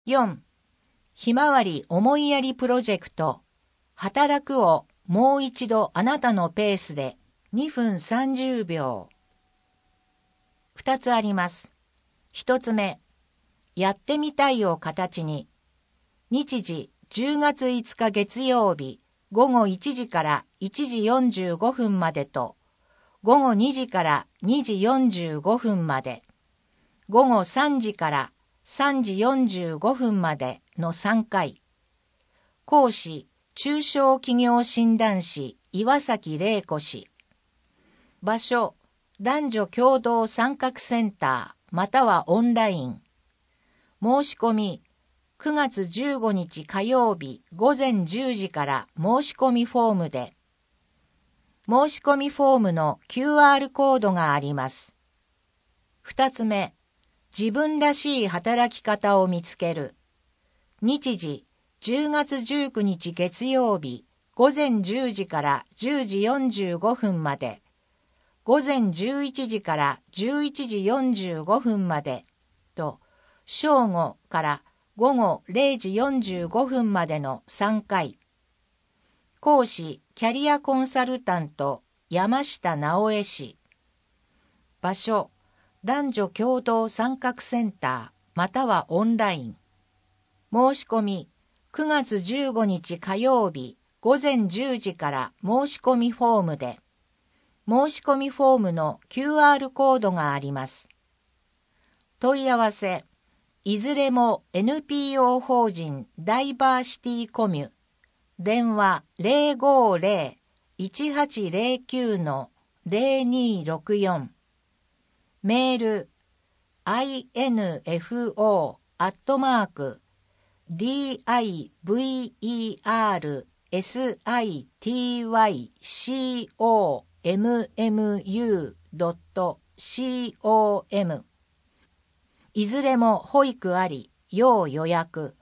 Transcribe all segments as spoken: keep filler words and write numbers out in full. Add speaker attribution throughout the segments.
Speaker 1: よん. ひまわり思いやりプロジェクト。働くをもう一度あなたのペースでにふんさんじゅうびょう。ふたつあります。ひとつめ、やってみたいを形に。日時じゅうがついつか月曜日ごごいちじからいちじよんじゅうごふんまでと、ごごにじからにじよんじゅうごふんまで、ごごさんじからさんじよんじゅうごふんまでのさんかい。講師、中小企業診断士岩崎玲子氏。場所、男女共同参画センターまたはオンライン。申し込み、くがつじゅうごにち火曜日ごぜんじゅうじから申し込みフォームで。申し込みフォームの キューアール コードがあります。ふたつめ、自分らしい働き方を見つける。日時、じゅうがつじゅうくにち月曜日ごぜんじゅうじからじゅうじよんじゅうごふんまで、ごぜんじゅういちじからじゅういちじよんじゅうごふんまでと、正午からごごれいじよんじゅうごふんまでのさんかい。講師、キャリアコンサルタント山下直江氏。場所、男女共同参画センターまたはオンライン。申し込み、くがつじゅうごにち火曜日ごぜんじゅうじから申し込みフォームで。申し込みフォームの キューアール コードがあります。問い合わせ、いずれも エヌピーオー 法人ダイバーシティコミュ。電話 ゼロごゼロ いちはちゼロきゅう ゼロにろくよん。メール アイエヌエフオー アットマーク ディーアイブイイーアールエスアイティーワイシーオーエムエムユー ドット コム。いずれも保育あり、要予約。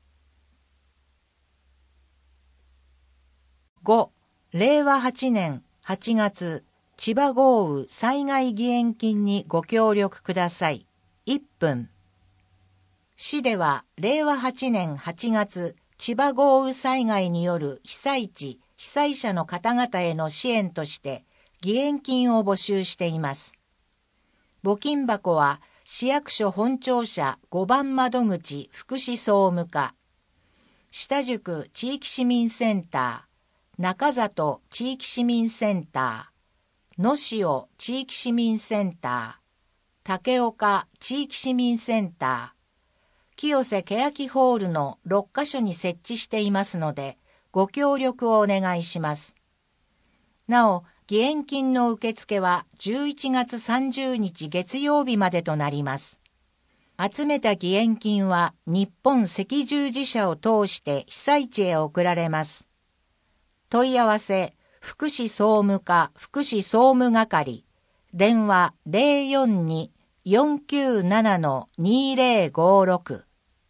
Speaker 1: ご. れいわはちねんはちがつ、千葉豪雨災害義援金にご協力ください。いっぷん。市ではれいわはちねんはちがつ、千葉豪雨災害による被災地、被災者の方々への支援として、義援金を募集しています。募金箱は、市役所本庁舎ごばん窓口福祉総務課、下宿地域市民センター、中里地域市民センター、野塩地域市民センター、竹岡地域市民センター、清瀬欅ホールのろっかしょに設置していますので、ご協力をお願いします。なお、義援金の受付はじゅういちがつさんじゅうにち月曜日までとなります。集めた義援金は日本赤十字社を通して被災地へ送られます。問い合わせ、福祉総務課福祉総務係、電話 ゼロよんに よんきゅうなな にゼロごろく。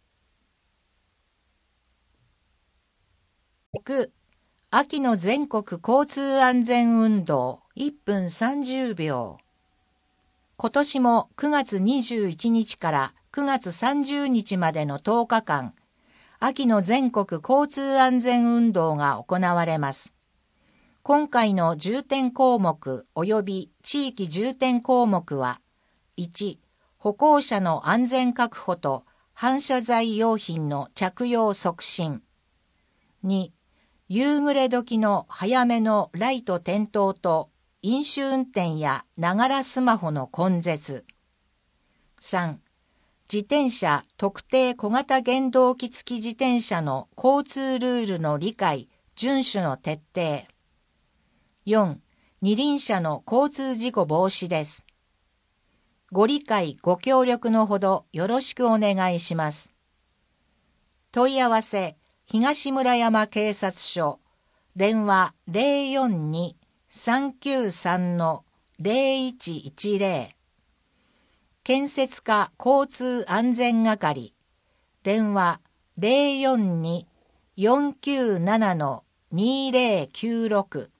Speaker 1: ろく. 秋の全国交通安全運動いっぷんさんじゅうびょう。今年もくがつにじゅういちにちからくがつさんじゅうにちまでのとおかかん、秋の全国交通安全運動が行われます。今回の重点項目及び地域重点項目は、いち. 歩行者の安全確保と反射材用品の着用促進。に. 夕暮れ時の早めのライト点灯と飲酒運転やながらスマホの根絶。さん. 自転車特定小型原動機付き自転車の交通ルールの理解、遵守の徹底。よん. 二輪車の交通事故防止です。ご理解ご協力のほどよろしくお願いします。問い合わせ、東村山警察署、電話 ゼロよんに さんきゅうさん ゼロいちいちゼロ。建設課交通安全係、電話 ゼロよんに よんきゅうなな にゼロきゅうろく。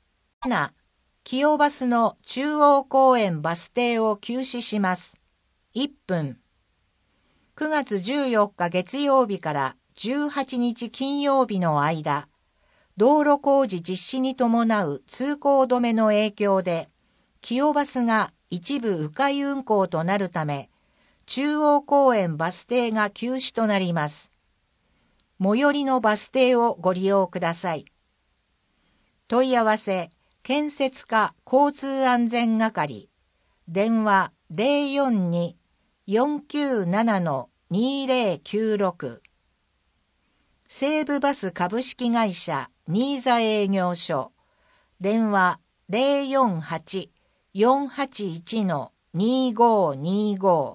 Speaker 1: なな. 清バスの中央公園バス停を休止します。 いっぷん。くがつじゅうよっか月曜日からじゅうはちにち金曜日の間、道路工事実施に伴う通行止めの影響で、清バスが一部迂回運行となるため、中央公園バス停が休止となります。最寄りのバス停をご利用ください。問い合わせ、建設課交通安全係、電話 ゼロよんに よんきゅうなな にゼロきゅうろく、西武バス株式会社新座営業所、電話 ゼロよんはち よんはちいち にごにご。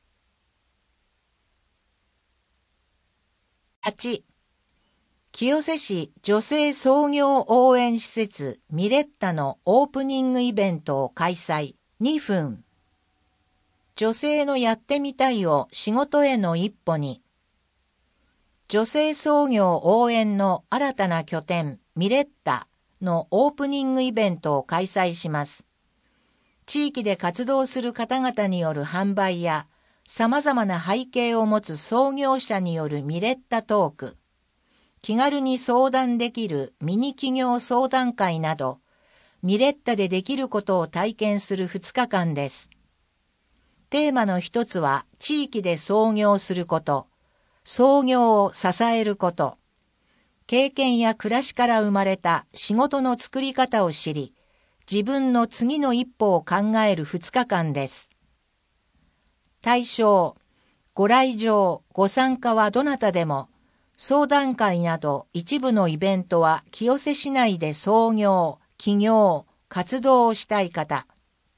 Speaker 1: はち、清瀬市女性創業応援施設ミレッタのオープニングイベントを開催。にふん。女性のやってみたいを仕事への一歩に。女性創業応援の新たな拠点ミレッタのオープニングイベントを開催します。地域で活動する方々による販売や様々な背景を持つ創業者によるミレッタトーク、気軽に相談できるミニ企業相談会など、ミレッタでできることを体験するふつかかんです。テーマの一つは地域で創業すること、創業を支えること、経験や暮らしから生まれた仕事の作り方を知り、自分の次の一歩を考えるふつかかんです。対象、ご来場、ご参加はどなたでも、相談会など一部のイベントは清瀬市内で創業、起業、活動をしたい方。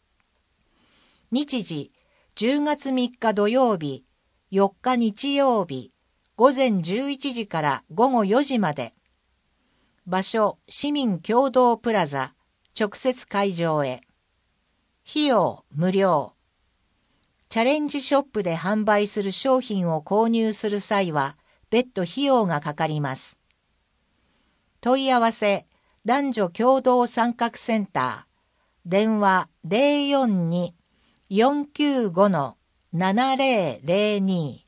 Speaker 1: 日時、じゅうがつみっか土曜日、よっか日曜日、ごぜんじゅういちじからごごよじまで。場所、市民共同プラザ、直接会場へ。費用、無料。チャレンジショップで販売する商品を購入する際は、別途費用がかかります。問い合わせ、男女共同参画センター、電話 ゼロよんに よんきゅうご ななゼロゼロに。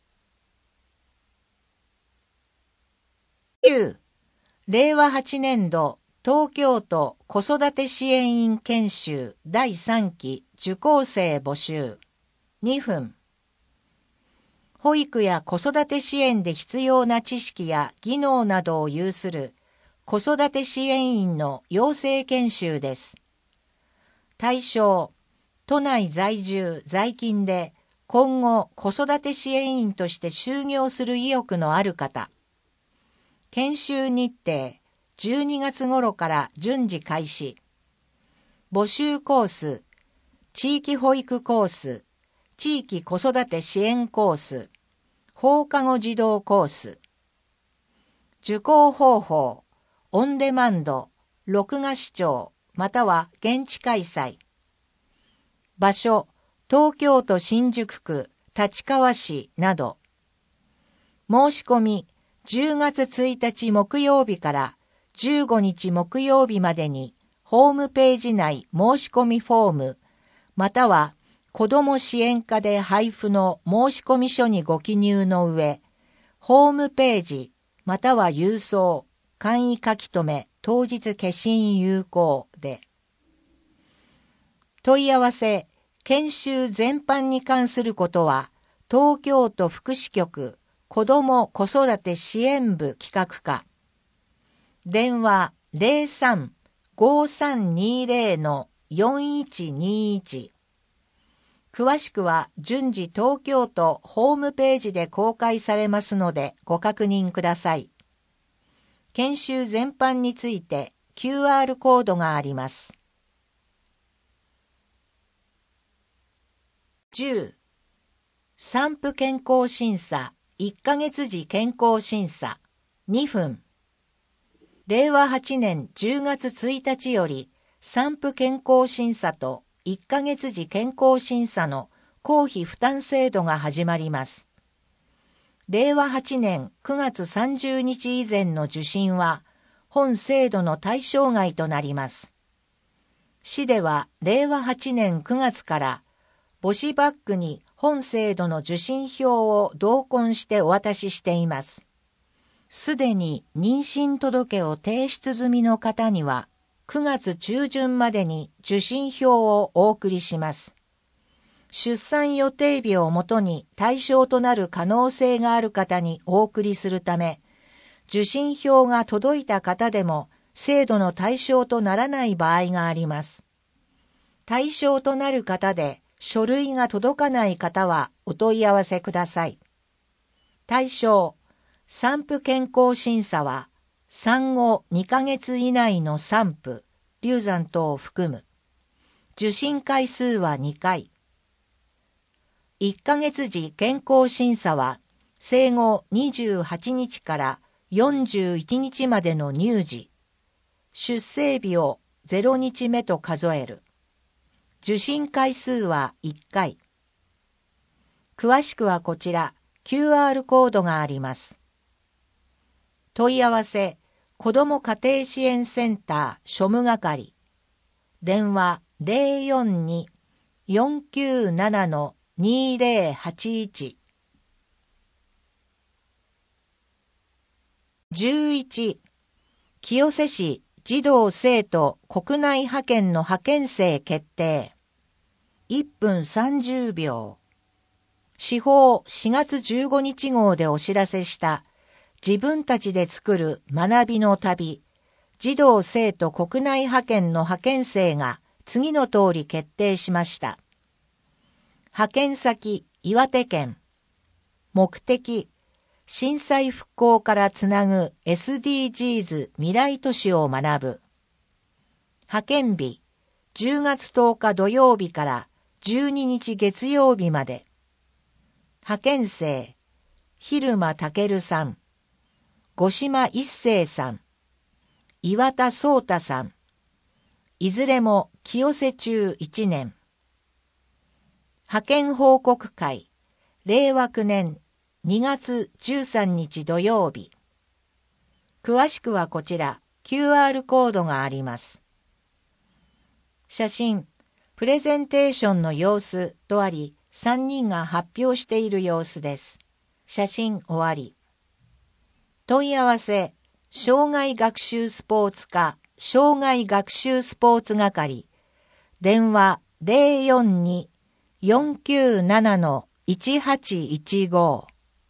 Speaker 1: きゅう、れいわはちねんど東京都子育て支援員研修だいさんき受講生募集。にふん。保育や子育て支援で必要な知識や技能などを有する子育て支援員の養成研修です。対象、都内在住在勤で今後子育て支援員として就業する意欲のある方。研修日程、じゅうにがつ頃から順次開始。募集コース、地域保育コース、地域子育て支援コース、放課後児童コース。受講方法、オンデマンド、録画視聴、または現地開催。場所、東京都新宿区、立川市など。申し込み、じゅうがつついたち木曜日からじゅうごにち木曜日までに、ホームページ内申し込みフォーム、または子ども支援課で配布の申し込み書にご記入の上、ホームページ、または郵送、簡易書き留め、当日消印有効で。問い合わせ、研修全般に関することは、東京都福祉局子ども子育て支援部企画課。電話 ゼロさん ごさんにゼロ よんいちにいち。詳しくは順次東京都ホームページで公開されますのでご確認ください。研修全般について キューアール コードがあります。じゅう、産婦健康審査いっかげつ時健康審査にふん。れいわはちねんじゅうがつついたちより産婦健康審査といっかげつ時健康審査の公費負担制度が始まります。れいわはちねんくがつさんじゅうにち以前の受診は本制度の対象外となります。市ではれいわはちねんくがつから母子バッグに本制度の受信票を同梱してお渡ししています。すでに妊娠届を提出済みの方には、くがつ中旬までに受信票をお送りします。出産予定日をもとに対象となる可能性がある方にお送りするため、受信票が届いた方でも制度の対象とならない場合があります。対象となる方で書類が届かない方はお問い合わせください。対象、産婦健康審査は産後にかげつ以内の産婦、流産等を含む。受診回数はにかい。いっかげつ時健康審査は生後にじゅうはちにちからよんじゅういちにちまでの乳児。出生日をぜろにちめと数える。受診回数はいっかい。詳しくはこちら、キューアール コードがあります。問い合わせ、子ども家庭支援センター庶務係。電話 ゼロよんに よんきゅうなな にゼロはちいち。じゅういち、清瀬市児童生徒国内派遣の派遣生決定。いっぷんさんじゅうびょう。司法しがつじゅうごにち号でお知らせした自分たちで作る学びの旅、児童生徒国内派遣の派遣生が次の通り決定しました。派遣先、岩手県。目的、震災復興からつなぐ エスディージーズ 未来都市を学ぶ。派遣日、じゅうがつとおか土曜日からじゅうににち月曜日まで。派遣生、蛭間健さん、五島一生さん、岩田壮太さん、いずれも清瀬中いちねん。派遣報告会、れいわきゅうねんにがつじゅうさんにち土曜日。詳しくはこちら、キューアール コードがあります。写真、プレゼンテーションの様子とあり、さんにんが発表している様子です。写真終わり。問い合わせ、障害学習スポーツ課、障害学習スポーツ係、電話 ゼロよんに よんきゅうなな いちはちいちご。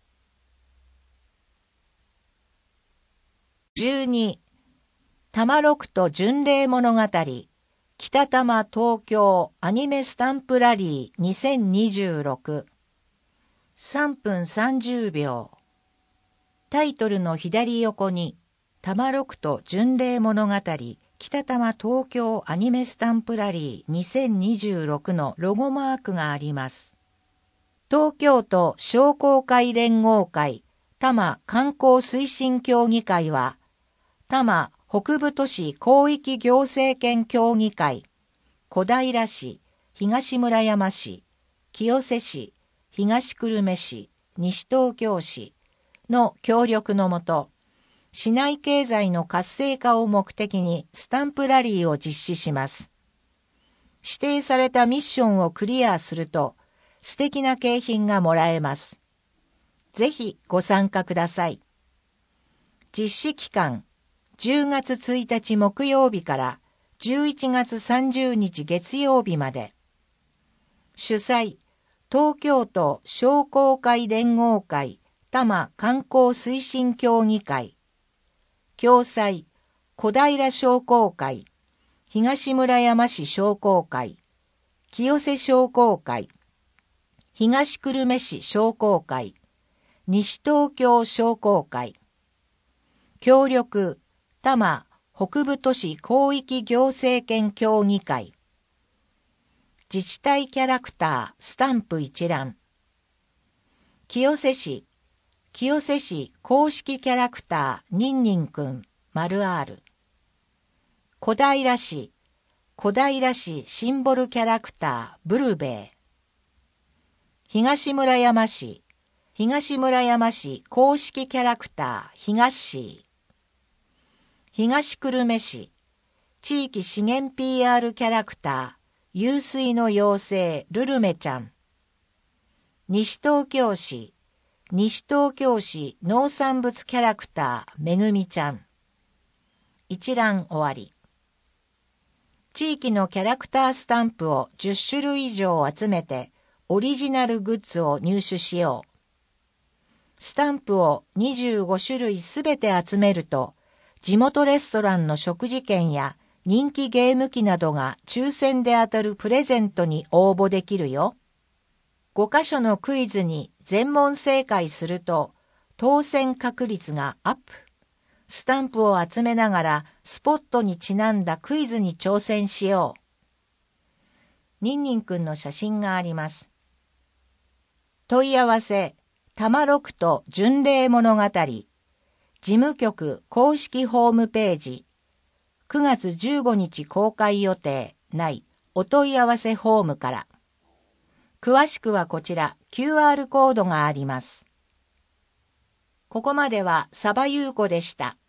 Speaker 1: じゅうに、多摩六都巡礼物語、北多摩東京アニメスタンプラリーにせんにじゅうろく。さんぷんさんじゅうびょう。タイトルの左横に、多摩六都巡礼物語、北多摩東京アニメスタンプラリーにせんにじゅうろくのロゴマークがあります。東京都商工会連合会多摩観光推進協議会は、多摩北部都市広域行政権協議会、小平市、東村山市、清瀬市、東久留米市、西東京市の協力のもと、市内経済の活性化を目的にスタンプラリーを実施します。指定されたミッションをクリアすると、素敵な景品がもらえます。ぜひご参加ください。実施期間、じゅうがつついたち木曜日からじゅういちがつさんじゅうにち月曜日まで。主催、東京都商工会連合会多摩観光推進協議会。共催、小平商工会、東村山市商工会、清瀬商工会、東久留米市商工会、西東京商工会。協力、多摩北部都市広域行政権協議会。自治体キャラクタースタンプ一覧。清瀬市、清瀬市公式キャラクターニンニンくん、丸 R。小平市、小平市シンボルキャラクターブルベイ。東村山市、東村山市公式キャラクター東市。東久留米市、地域資源 ピーアール キャラクター湧水の妖精ルルメちゃん。西東京市西東京市農産物キャラクターめぐみちゃん。一覧終わり。地域のキャラクタースタンプをじゅっしゅるい以上集めてオリジナルグッズを入手しよう。スタンプをにじゅうごしゅるいすべて集めると、地元レストランの食事券や人気ゲーム機などが抽選で当たるプレゼントに応募できるよ。ごかしょのクイズに全問正解すると当選確率がアップ。スタンプを集めながらスポットにちなんだクイズに挑戦しよう。ニンニンくんの写真があります。問い合わせ、多摩六都巡礼物語、事務局公式ホームページ、くがつじゅうごにち公開予定内お問い合わせフォームから。詳しくはこちら キューアール コードがあります。ここまではサバユウコでした。